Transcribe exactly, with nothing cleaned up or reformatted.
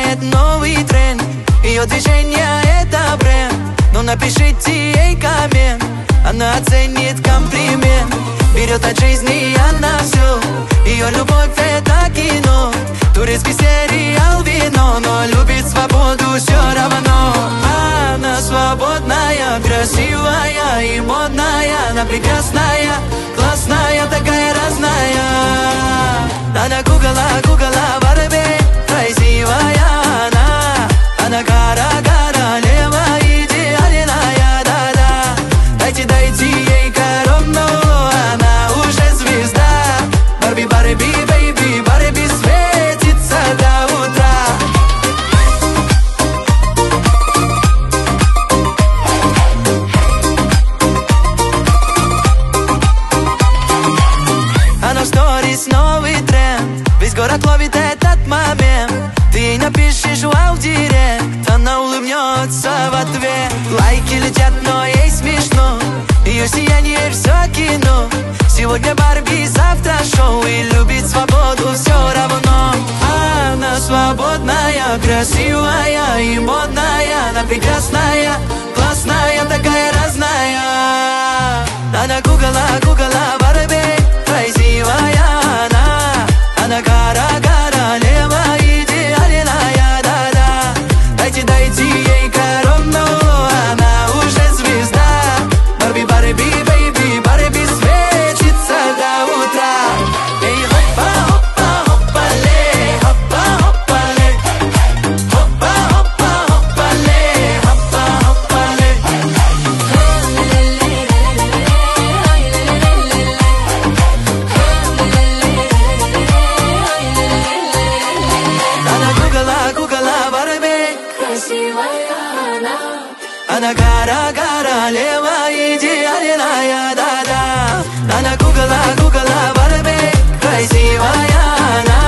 это новый тренд. Ее движение это бренд. Ну напишите ей коммент, она оценит комплимент. Берет от жизни она все. Ее любовь это кино, турецкий сериал вино. Но любит свободу все равно. Она свободная, красивая и модная. Она прекрасная, классная, такая разная. Она гугла, гугла, Барби, красивая она. Она гора, королева, идеальная, да-да. Дайте, дайте ей корону, она уже звезда. Барби, Барби, бейби, Барби светится до утра. Она в сторис новый тренд, весь город ловит этот момент. Ты ей напишешь вау в директ, она улыбнется в ответ. Лайки летят, но ей смешно, ее сияние все кино. Сегодня Барби, завтра шоу, и любит свободу все равно. Она свободная, красивая и модная. Она прекрасная, классная, такая разная. Она гугла, гугла, Барби, красивая она. Она гора, королева, идеальная, да-да. Дайте, дайте ей корону, она уже звезда. Барби, Барби, бейби, Барби светится до утра. Эй, хопа, хопа, хопа-ле, хопа, хопа-ле. Хопа, хопа, хопа-ле, хопа, хопа-ле. Она гугла, гугла, Барби, Красивая она. она гора, королева, идеальная, да-да. Она гугла, гугла, Барби, красивая она.